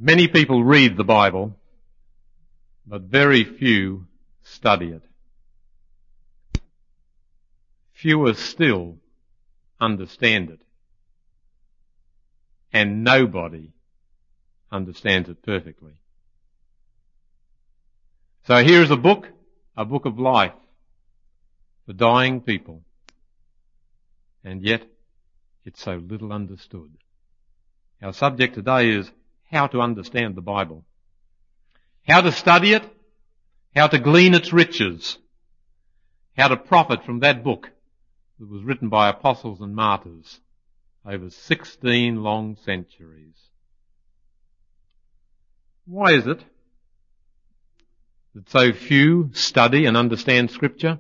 Many people read the Bible, but very few study it. Fewer still understand it. And nobody understands it perfectly. So here's a book of life for dying people. And yet, it's so little understood. Our subject today is how to understand the Bible. How to study it, how to glean its riches, how to profit from that book that was written by apostles and martyrs over 16 long centuries. Why is it that so few study and understand Scripture?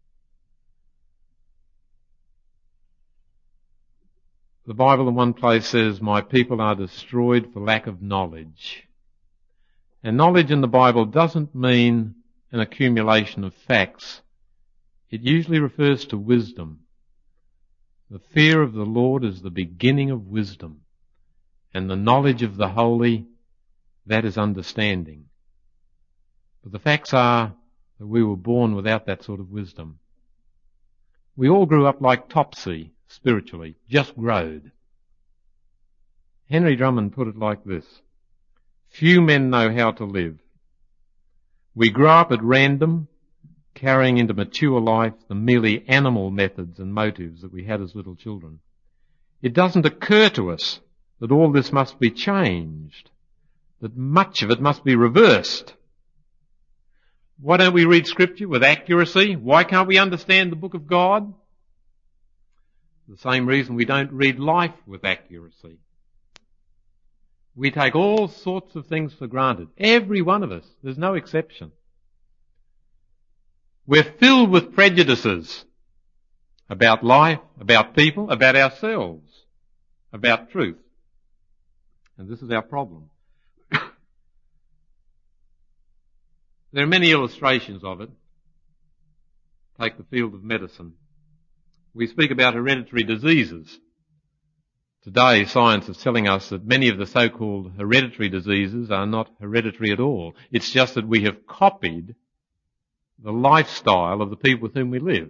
The Bible in one place says, "My people are destroyed for lack of knowledge." And knowledge in the Bible doesn't mean an accumulation of facts. It usually refers to wisdom. The fear of the Lord is the beginning of wisdom, and the knowledge of the holy, that is understanding. But the facts are that we were born without that sort of wisdom. We all grew up like Topsy, spiritually, just growed. Henry Drummond put it like this: few men know how to live. We grow up at random, carrying into mature life the merely animal methods and motives that we had as little children. It doesn't occur to us that all this must be changed, that much of it must be reversed. Why don't we read Scripture with accuracy? Why can't we understand the book of God? The same reason we don't read life with accuracy. We take all sorts of things for granted. Every one of us. There's no exception. We're filled with prejudices about life, about people, about ourselves, about truth. And this is our problem. There are many illustrations of it. Take the field of medicine. We speak about hereditary diseases. Today, science is telling us that many of the so-called hereditary diseases are not hereditary at all. It's just that we have copied the lifestyle of the people with whom we live.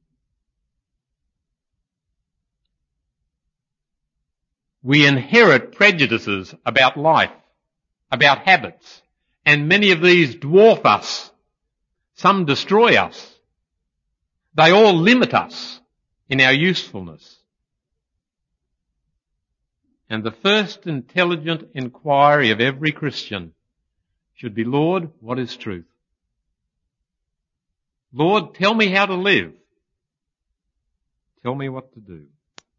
We inherit prejudices about life, about habits, and many of these dwarf us. Some destroy us. They all limit us in our usefulness. And the first intelligent inquiry of every Christian should be, Lord, what is truth? Lord, tell me how to live. Tell me what to do.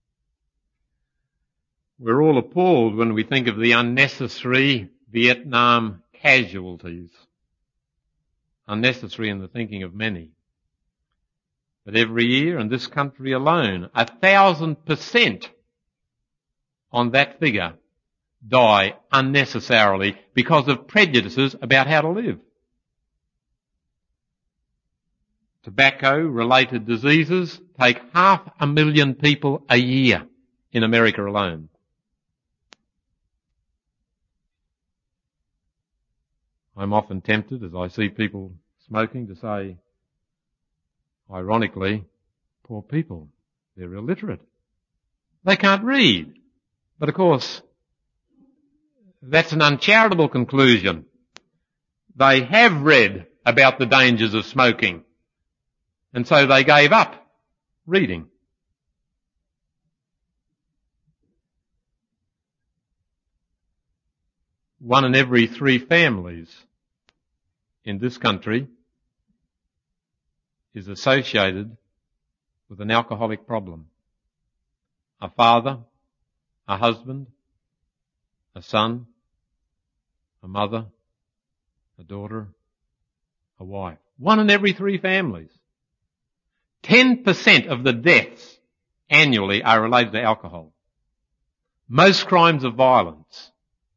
We're all appalled when we think of the unnecessary Vietnam casualties. Unnecessary in the thinking of many. But every year in this country alone, 1,000% on that figure die unnecessarily because of prejudices about how to live. Tobacco-related diseases take 500,000 people a year in America alone. I'm often tempted, as I see people smoking, to say, ironically, poor people, they're illiterate. They can't read. But of course, that's an uncharitable conclusion. They have read about the dangers of smoking, and so they gave up reading. One in every 3 families in this country is associated with an alcoholic problem. A father, a husband, a son, a mother, a daughter, a wife. 1 in every 3 families. 10% of the deaths annually are related to alcohol. Most crimes of violence.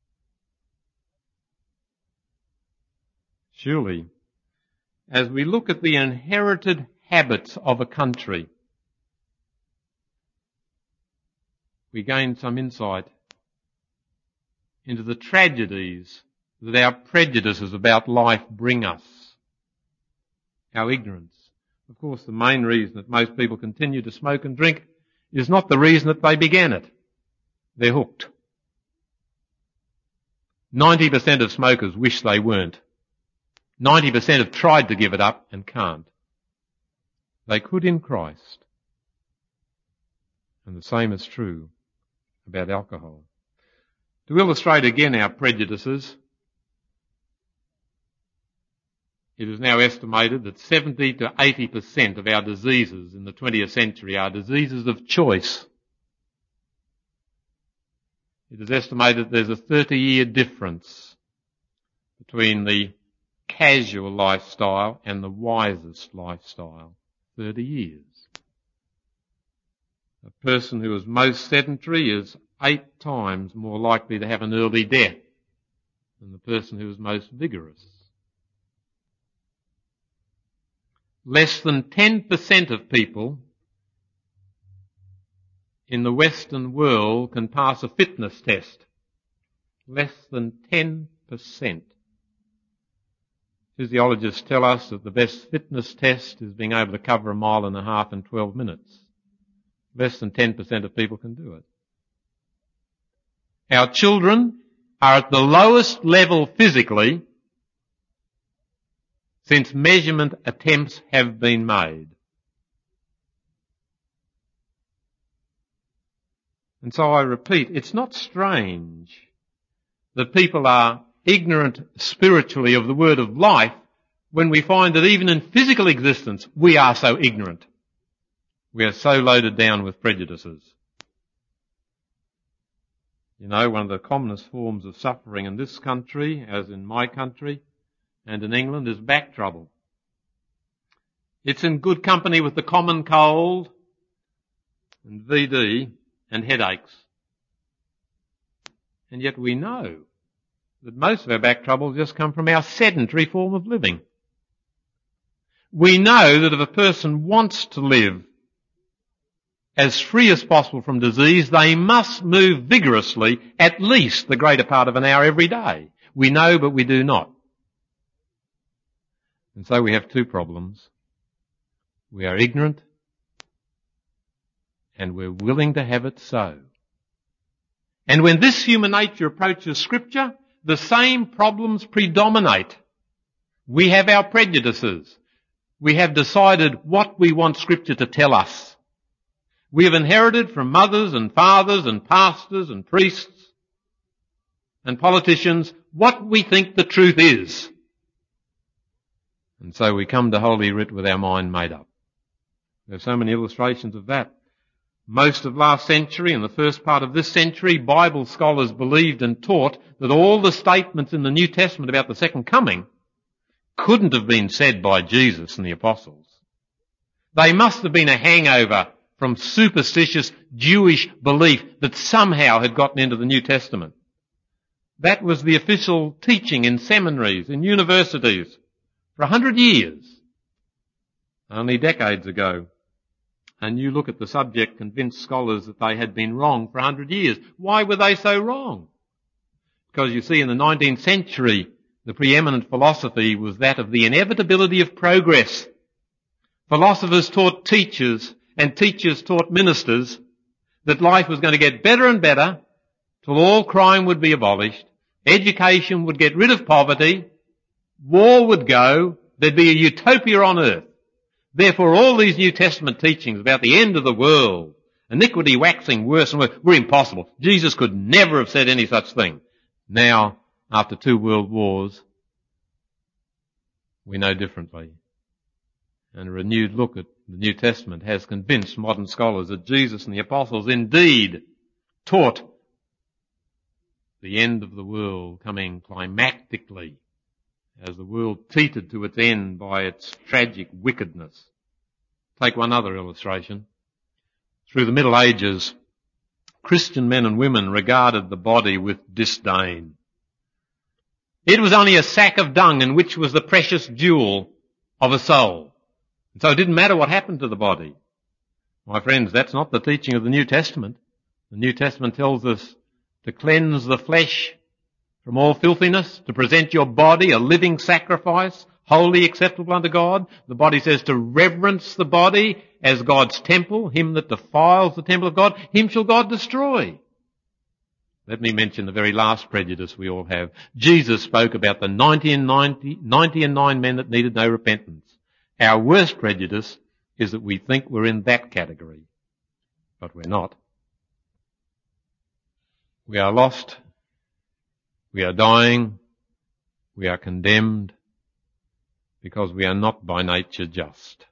Surely, as we look at the inherited habits of a country, we gain some insight into the tragedies that our prejudices about life bring us. Our ignorance. Of course, the main reason that most people continue to smoke and drink is not the reason that they began it. They're hooked. 90% of smokers wish they weren't. 90% have tried to give it up and can't. They could in Christ. And the same is true about alcohol. To illustrate again our prejudices, it is now estimated that 70 to 80% of our diseases in the 20th century are diseases of choice. It is estimated there's a 30-year difference between the casual lifestyle and the wisest lifestyle. 30 years. A person who is most sedentary is 8 times more likely to have an early death than the person who is most vigorous. Less than 10% of people in the Western world can pass a fitness test. Less than 10%. Physiologists tell us that the best fitness test is being able to cover 1.5 miles in 12 minutes. Less than 10% of people can do it. Our children are at the lowest level physically since measurement attempts have been made. And so I repeat, it's not strange that people are ignorant spiritually of the word of life when we find that even in physical existence we are so ignorant. We are so loaded down with prejudices. You know, one of the commonest forms of suffering in this country, as in my country and in England, is back trouble. It's in good company with the common cold and VD and headaches. And yet we know that most of our back troubles just come from our sedentary form of living. We know that if a person wants to live as free as possible from disease, they must move vigorously at least the greater part of an hour every day. We know, but we do not. And so we have 2 problems. We are ignorant, and we're willing to have it so. And when this human nature approaches Scripture, the same problems predominate. We have our prejudices. We have decided what we want Scripture to tell us. We have inherited from mothers and fathers and pastors and priests and politicians what we think the truth is. And so we come to Holy Writ with our mind made up. There's so many illustrations of that. Most of last century and the first part of this century, Bible scholars believed and taught that all the statements in the New Testament about the second coming couldn't have been said by Jesus and the apostles. They must have been a hangover from superstitious Jewish belief that somehow had gotten into the New Testament. That was the official teaching in seminaries, in universities, for 100 years. Only decades ago, and you look at the subject, convinced scholars that they had been wrong for 100 years. Why were they so wrong? Because you see, in the 19th century, the preeminent philosophy was that of the inevitability of progress. Philosophers taught teachers, and teachers taught ministers, that life was going to get better and better till all crime would be abolished, education would get rid of poverty, war would go, there'd be a utopia on earth. Therefore, all these New Testament teachings about the end of the world, iniquity waxing worse and worse, were impossible. Jesus could never have said any such thing. Now, after 2 world wars, we know differently. And a renewed look at the New Testament has convinced modern scholars that Jesus and the apostles indeed taught the end of the world coming climactically as the world teetered to its end by its tragic wickedness. Take one other illustration. Through the Middle Ages, Christian men and women regarded the body with disdain. It was only a sack of dung in which was the precious jewel of a soul. And so it didn't matter what happened to the body. My friends, that's not the teaching of the New Testament. The New Testament tells us to cleanse the flesh from all filthiness, to present your body a living sacrifice, holy, acceptable unto God. The body says to reverence the body as God's temple. Him that defiles the temple of God, him shall God destroy. Let me mention the very last prejudice we all have. Jesus spoke about the 99 men that needed no repentance. Our worst prejudice is that we think we're in that category, but we're not. We are lost. We are dying. We are condemned because we are not by nature just.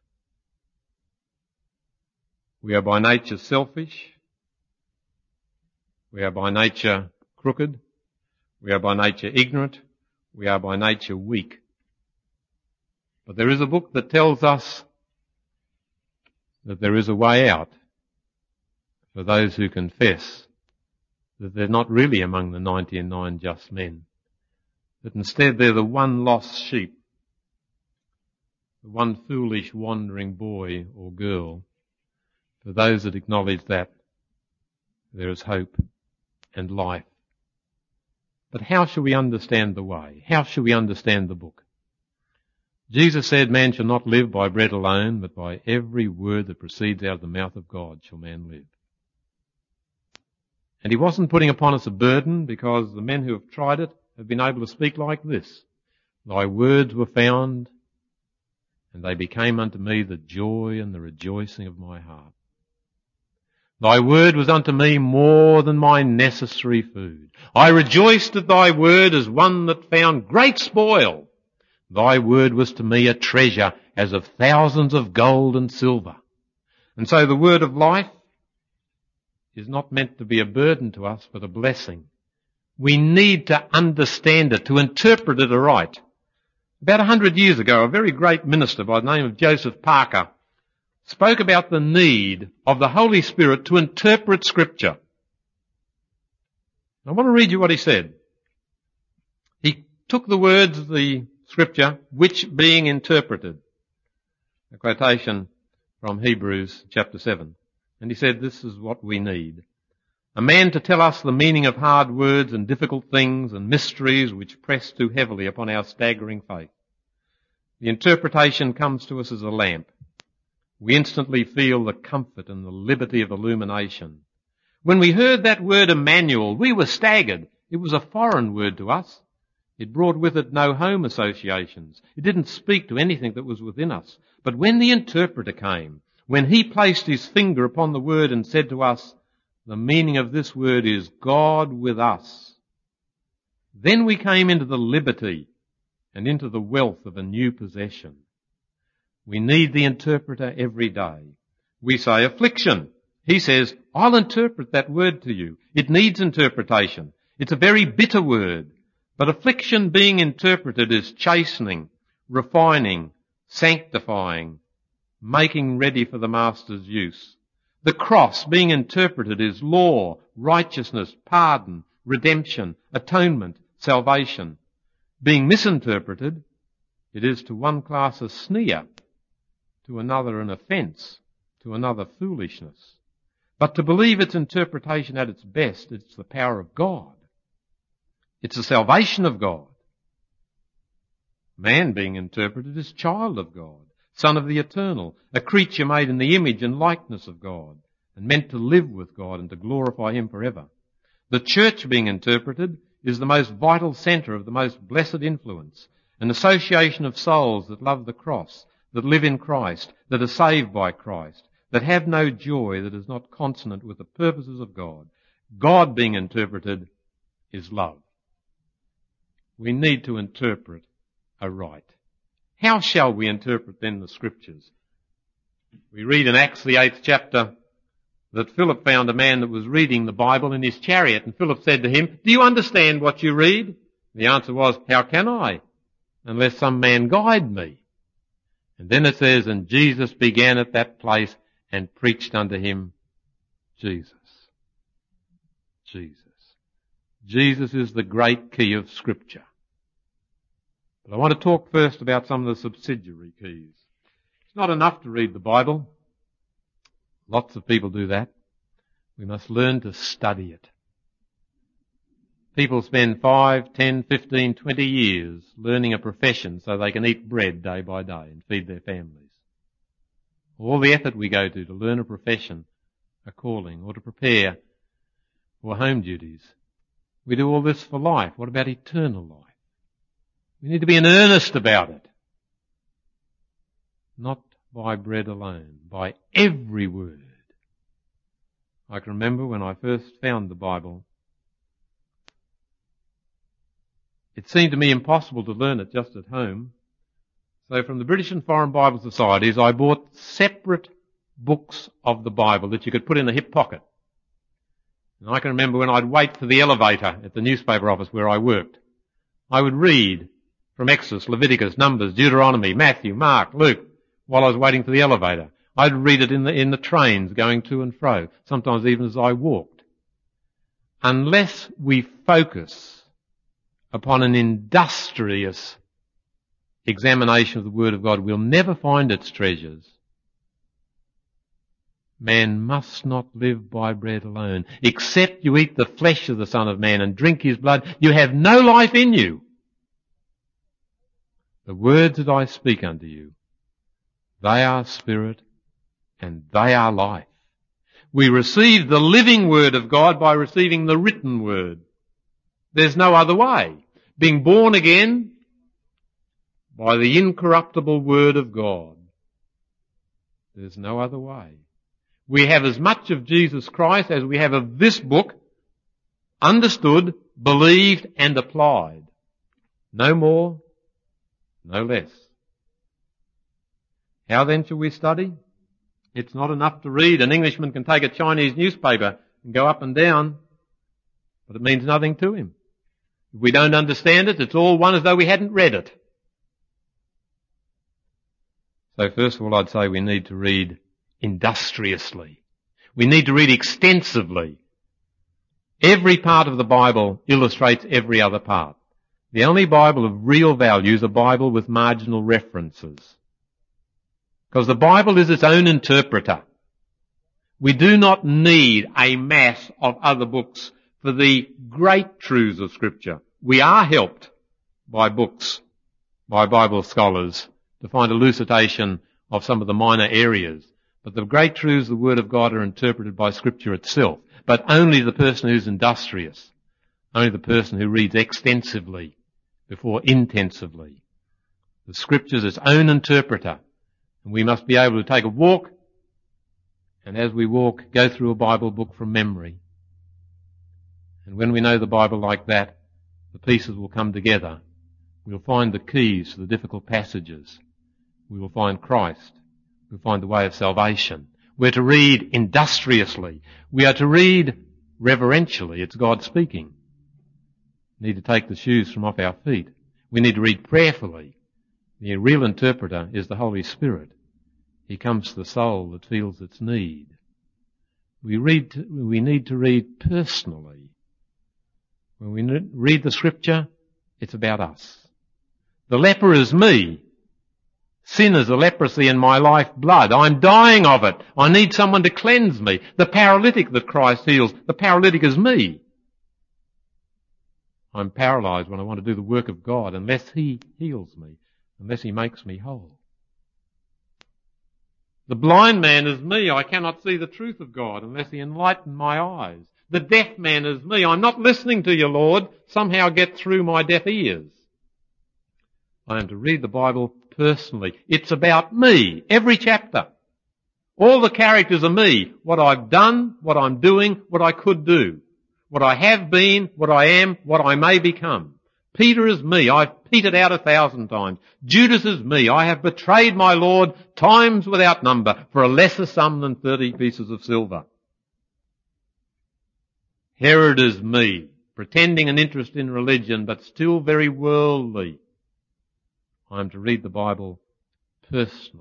We are by nature selfish. We are by nature crooked. We are by nature ignorant. We are by nature weak. But there is a book that tells us that there is a way out for those who confess that they're not really among the 99 just men, that instead they're the one lost sheep, the one foolish wandering boy or girl. For those that acknowledge that, there is hope and life. But how shall we understand the way? How shall we understand the book? Jesus said, man shall not live by bread alone, but by every word that proceeds out of the mouth of God shall man live. And he wasn't putting upon us a burden, because the men who have tried it have been able to speak like this. Thy words were found, and they became unto me the joy and the rejoicing of my heart. Thy word was unto me more than my necessary food. I rejoiced at thy word as one that found great spoil. Thy word was to me a treasure as of thousands of gold and silver. And so the word of life is not meant to be a burden to us, but a blessing. We need to understand it, to interpret it aright. About 100 years ago, a very great minister by the name of Joseph Parker spoke about the need of the Holy Spirit to interpret Scripture. I want to read you what he said. He took the words of the Scripture, which being interpreted, a quotation from Hebrews chapter 7. And he said, this is what we need. A man to tell us the meaning of hard words and difficult things and mysteries which press too heavily upon our staggering faith. The interpretation comes to us as a lamp. We instantly feel the comfort and the liberty of illumination. When we heard that word Emmanuel, we were staggered. It was a foreign word to us. It brought with it no home associations. It didn't speak to anything that was within us. But when the interpreter came, when he placed his finger upon the word and said to us, the meaning of this word is God with us, then we came into the liberty and into the wealth of a new possession. We need the interpreter every day. We say affliction. He says, I'll interpret that word to you. It needs interpretation. It's a very bitter word. But affliction being interpreted is chastening, refining, sanctifying, making ready for the Master's use. The cross being interpreted is law, righteousness, pardon, redemption, atonement, salvation. Being misinterpreted, it is to one class a sneer, to another an offence, to another foolishness. But to believe its interpretation at its best, it's the power of God. It's the salvation of God. Man being interpreted is child of God, son of the eternal, a creature made in the image and likeness of God, and meant to live with God and to glorify Him forever. The church being interpreted is the most vital centre of the most blessed influence, an association of souls that love the cross, that live in Christ, that are saved by Christ, that have no joy that is not consonant with the purposes of God. God being interpreted is love. We need to interpret aright. How shall we interpret then the Scriptures? We read in Acts the 8th chapter that Philip found a man that was reading the Bible in his chariot, and Philip said to him, do you understand what you read? The answer was, how can I, unless some man guide me? And then it says, and Jesus began at that place and preached unto him Jesus. Jesus. Jesus is the great key of Scripture. But I want to talk first about some of the subsidiary keys. It's not enough to read the Bible. Lots of people do that. We must learn to study it. People spend 5, 10, 15, 20 years learning a profession so they can eat bread day by day and feed their families. All the effort we go to learn a profession, a calling, or to prepare for home duties. We do all this for life. What about eternal life? We need to be in earnest about it. Not by bread alone, by every word. I can remember when I first found the Bible, it seemed to me impossible to learn it just at home. So from the British and Foreign Bible Societies, I bought separate books of the Bible that you could put in a hip pocket. And I can remember when I'd wait for the elevator at the newspaper office where I worked, I would read from Exodus, Leviticus, Numbers, Deuteronomy, Matthew, Mark, Luke, while I was waiting for the elevator. I'd read it in the trains going to and fro, sometimes even as I walked. Unless we focus upon an industrious examination of the Word of God, we'll never find its treasures. Man must not live by bread alone. Except you eat the flesh of the Son of Man and drink his blood, you have no life in you. The words that I speak unto you, they are spirit and they are life. We receive the living Word of God by receiving the written Word. There's no other way. Being born again by the incorruptible Word of God. There's no other way. We have as much of Jesus Christ as we have of this book, understood, believed and applied. No more, no less. How then shall we study? It's not enough to read. An Englishman can take a Chinese newspaper and go up and down, but it means nothing to him. If we don't understand it, it's all one as though we hadn't read it. So first of all, I'd say we need to read industriously. We need to read extensively. Every part of the Bible illustrates every other part. The only Bible of real value is a Bible with marginal references. Because the Bible is its own interpreter. We do not need a mass of other books for the great truths of Scripture. We are helped by books, by Bible scholars, to find elucidation of some of the minor areas. But the great truths of the Word of God are interpreted by Scripture itself. But only the person who's industrious, only the person who reads extensively before intensively. The Scripture's its own interpreter. And we must be able to take a walk, and as we walk, go through a Bible book from memory. And when we know the Bible like that, the pieces will come together. We'll find the keys to the difficult passages. We will find Christ. We'll find the way of salvation. We're to read industriously. We are to read reverentially. It's God speaking. We need to take the shoes from off our feet. We need to read prayerfully. The real interpreter is the Holy Spirit. He comes to the soul that feels its need. We need to read personally. When we read the Scripture, it's about us. The leper is me. Sin is a leprosy in my life blood. I'm dying of it. I need someone to cleanse me. The paralytic that Christ heals, the paralytic is me. I'm paralyzed when I want to do the work of God unless He heals me, unless He makes me whole. The blind man is me. I cannot see the truth of God unless He enlighten my eyes. The deaf man is me. I'm not listening to you, Lord. Somehow get through my deaf ears. I am to read the Bible personally. It's about me. Every chapter. All the characters are me. What I've done, what I'm doing, what I could do. What I have been, what I am, what I may become. Peter is me. I've petered out 1,000 times. Judas is me. I have betrayed my Lord times without number for a lesser sum than 30 pieces of silver. Herod is me, pretending an interest in religion, but still very worldly. I'm to read the Bible personally.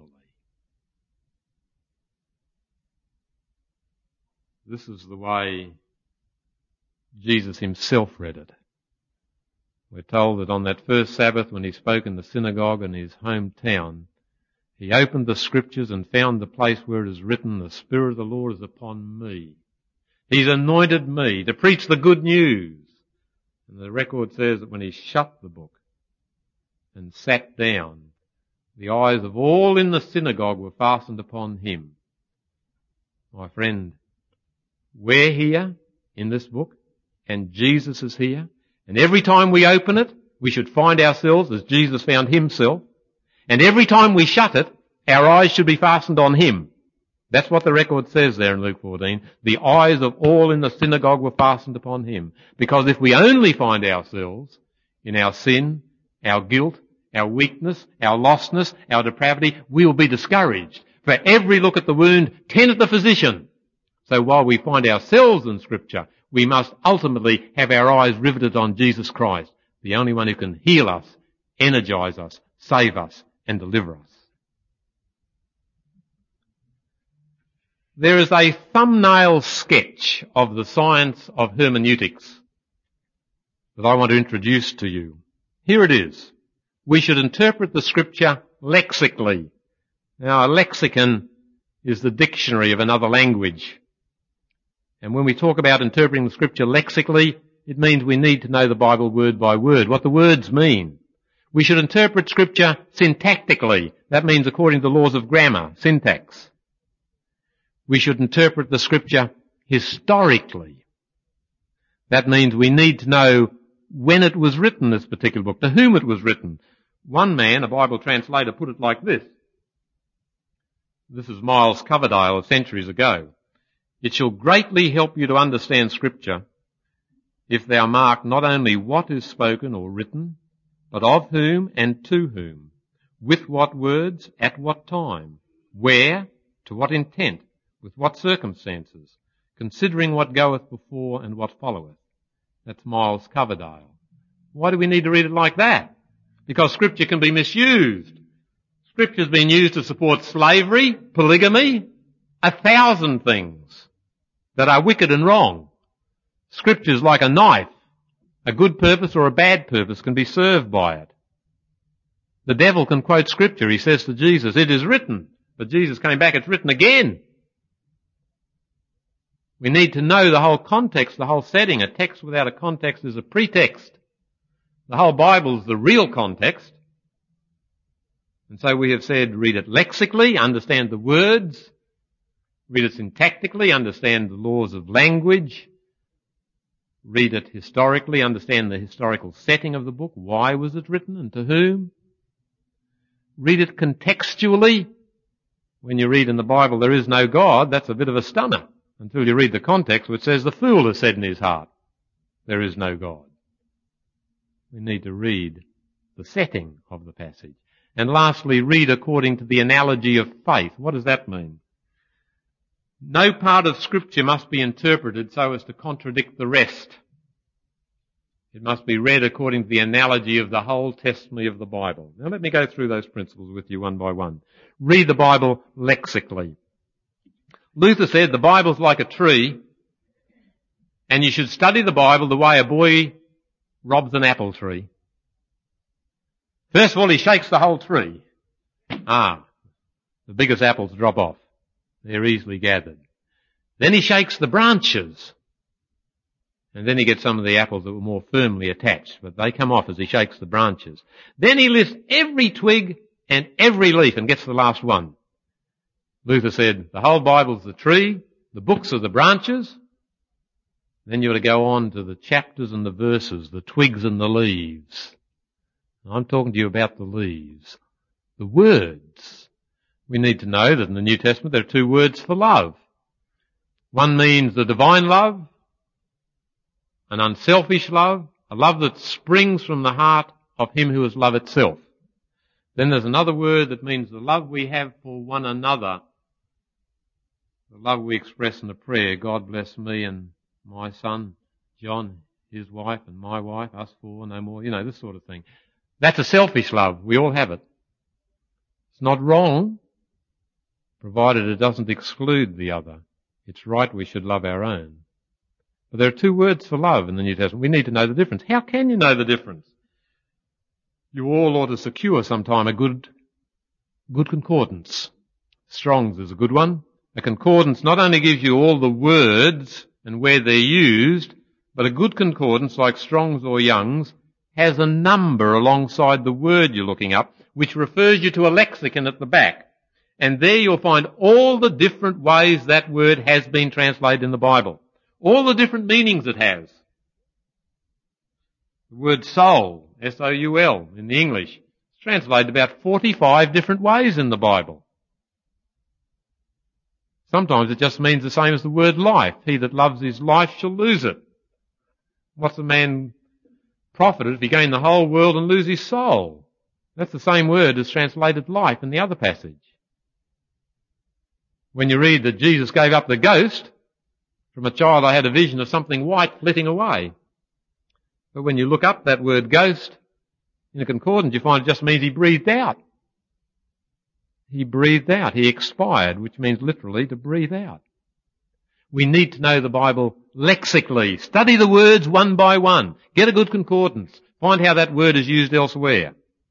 This is the way Jesus Himself read it. We're told that on that first Sabbath when He spoke in the synagogue in His hometown, He opened the Scriptures and found the place where it is written, "The Spirit of the Lord is upon me. He's anointed me to preach the good news And the record says that when he shut the book and sat down, the eyes of all in the synagogue were fastened upon him. My friend, we're here in this book, and Jesus is here, and every time we open it, we should find ourselves as Jesus found himself, and every time we shut it, our eyes should be fastened on him. That's what the record says there in Luke 14. The eyes of all in the synagogue were fastened upon him. Because if we only find ourselves in our sin, our guilt, our weakness, our lostness, our depravity, we will be discouraged. For every look at the wound, 10 at the physician. So while we find ourselves in Scripture, we must ultimately have our eyes riveted on Jesus Christ, the only one who can heal us, energize us, save us, and deliver us. There is a thumbnail sketch of the science of hermeneutics that I want to introduce to you. Here it is. We should interpret the Scripture lexically. Now, a lexicon is the dictionary of another language. And when we talk about interpreting the Scripture lexically, it means we need to know the Bible word by word, what the words mean. We should interpret Scripture syntactically. That means according to the laws of grammar, syntax. We should interpret the Scripture historically. That means we need to know when it was written, this particular book, to whom it was written. One man, a Bible translator, put it like this. This is Miles Coverdale centuries ago. It shall greatly help you to understand Scripture if thou mark not only what is spoken or written, but of whom and to whom, with what words, at what time, where, to what intent, with what circumstances, considering what goeth before and what followeth. That's Miles Coverdale. Why do we need to read it like that? Because Scripture can be misused. Scripture's been used to support slavery, polygamy, 1,000 things that are wicked and wrong. Scripture's like a knife. A good purpose or a bad purpose can be served by it. The devil can quote Scripture. He says to Jesus, it is written. But Jesus came back, it's written again. We need to know the whole context, the whole setting. A text without a context is a pretext. The whole Bible is the real context. And so we have said, read it lexically, understand the words. Read it syntactically, understand the laws of language. Read it historically, understand the historical setting of the book. Why was it written and to whom? Read it contextually. When you read in the Bible, there is no God, that's a bit of a stunner. Until you read the context which says the fool has said in his heart, there is no God. We need to read the setting of the passage. And lastly, read according to the analogy of faith. What does that mean? No part of Scripture must be interpreted so as to contradict the rest. It must be read according to the analogy of the whole testimony of the Bible. Now let me go through those principles with you one by one. Read the Bible lexically. Luther said the Bible's like a tree, and you should study the Bible the way a boy robs an apple tree. First of all, he shakes the whole tree. The biggest apples drop off. They're easily gathered. Then he shakes the branches. And then he gets some of the apples that were more firmly attached, but they come off as he shakes the branches. Then he lifts every twig and every leaf and gets the last one. Luther said, the whole Bible's the tree, the books are the branches. Then you ought to go on to the chapters and the verses, the twigs and the leaves. I'm talking to you about the leaves. The words. We need to know that in the New Testament there are 2 words for love. One means the divine love, an unselfish love, a love that springs from the heart of him who is love itself. Then there's another word that means the love we have for one another, the love we express in the prayer, God bless me and my son, John, his wife and my wife, us 4, no more, this sort of thing. That's a selfish love. We all have it. It's not wrong, provided it doesn't exclude the other. It's right we should love our own. But there are 2 words for love in the New Testament. We need to know the difference. How can you know the difference? You all ought to secure sometime a good concordance. Strong's is a good one. A concordance not only gives you all the words and where they're used, But a good concordance, like Strong's or Young's, has a number alongside the word you're looking up, which refers you to a lexicon at the back. And there you'll find all the different ways that word has been translated in the Bible. All the different meanings it has. The word soul, S-O-U-L, in the English, is translated about 45 different ways in the Bible. Sometimes it just means the same as the word life. He that loves his life shall lose it. What's a man profited if he gain the whole world and lose his soul? That's the same word as translated life in the other passage. When you read that Jesus gave up the ghost, from a child I had a vision of something white flitting away. But when you look up that word ghost in a concordance, you find it just means he breathed out. He breathed out. He expired, which means literally to breathe out. We need to know the Bible lexically. Study the words one by one. Get a good concordance. Find how that word is used elsewhere.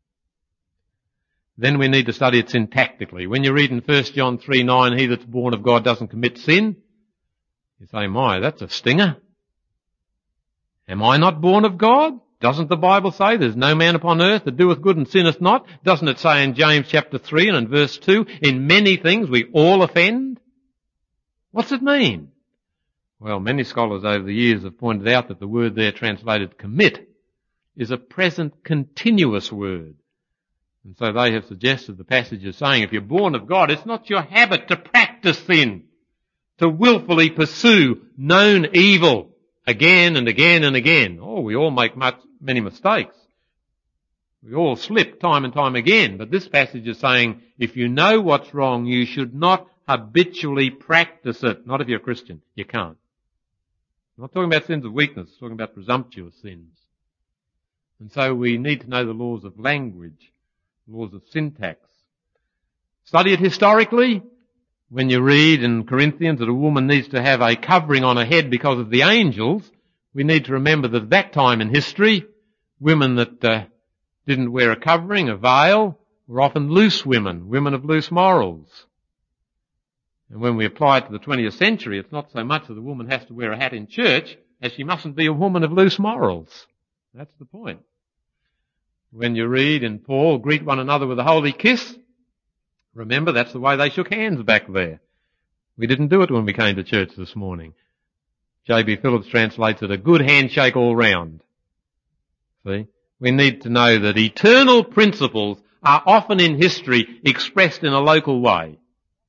Then we need to study it syntactically. When you read in 1 John 3:9, he that's born of God doesn't commit sin, you say, my, that's a stinger. Am I not born of God? Doesn't the Bible say there's no man upon earth that doeth good and sinneth not? Doesn't it say in James chapter 3 and in verse 2, in many things we all offend? What's it mean? Well, many scholars over the years have pointed out that the word there translated commit is a present continuous word. And so they have suggested the passage is saying if you're born of God, it's not your habit to practice sin, to willfully pursue known evil again and again and again. Oh, we all make many mistakes. We all slip time and time again. But this passage is saying if you know what's wrong, you should not habitually practice it. Not if you're a Christian. You can't. I'm not talking about sins of weakness. I'm talking about presumptuous sins. And so we need to know the laws of language, laws of syntax. Study it historically. When you read in Corinthians that a woman needs to have a covering on her head because of the angels, we need to remember that at that time in history, women that didn't wear a covering, a veil, were often loose women, women of loose morals. And when we apply it to the 20th century, it's not so much that the woman has to wear a hat in church as she mustn't be a woman of loose morals. That's the point. When you read in Paul, greet one another with a holy kiss, remember that's the way they shook hands back there. We didn't do it when we came to church this morning. J.B. Phillips translates it a good handshake all round. See? We need to know that eternal principles are often in history expressed in a local way.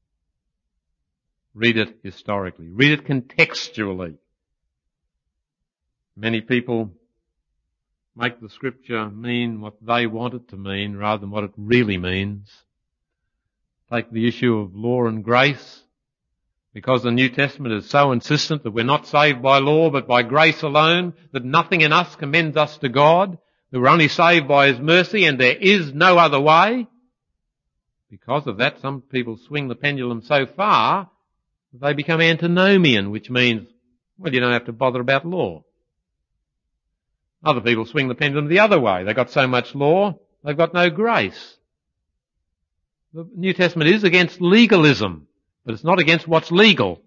Read it historically. Read it contextually. Many people make the scripture mean what they want it to mean rather than what it really means. Take the issue of law and grace. Because the New Testament is so insistent that we're not saved by law but by grace alone, that nothing in us commends us to God, that we're only saved by His mercy and there is no other way. Because of that, some people swing the pendulum so far that they become antinomian, which means, well, you don't have to bother about law. Other people swing the pendulum the other way. They've got so much law, they've got no grace. The New Testament is against legalism, but it's not against what's legal.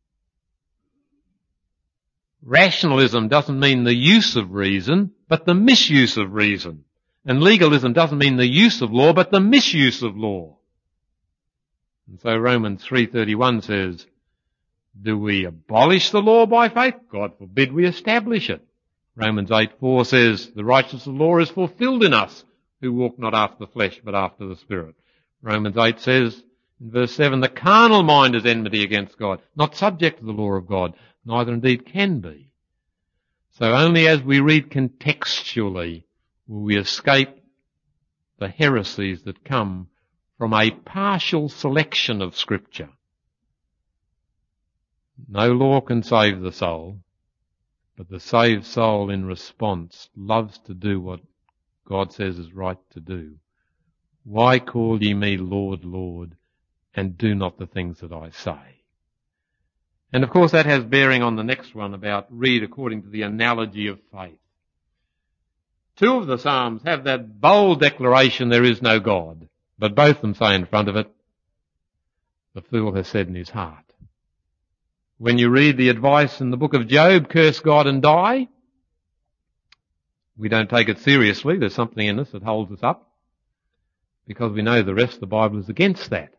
Rationalism doesn't mean the use of reason, but the misuse of reason. And legalism doesn't mean the use of law, but the misuse of law. And so Romans 3:31 says, do we abolish the law by faith? God forbid we establish it. Romans 8:4 says, the righteousness of the law is fulfilled in us who walk not after the flesh but after the Spirit. Romans 8 says in verse 7, the carnal mind is enmity against God, not subject to the law of God, neither indeed can be. So only as we read contextually will we escape the heresies that come from a partial selection of Scripture. No law can save the soul, but the saved soul in response loves to do what God says is right to do. Why call ye me Lord, Lord, and do not the things that I say? And of course that has bearing on the next one about read according to the analogy of faith. Two of the Psalms have that bold declaration there is no God, but both of them say in front of it, the fool has said in his heart. When you read the advice in the book of Job, curse God and die, we don't take it seriously. There's something in us that holds us up because we know the rest of the Bible is against that.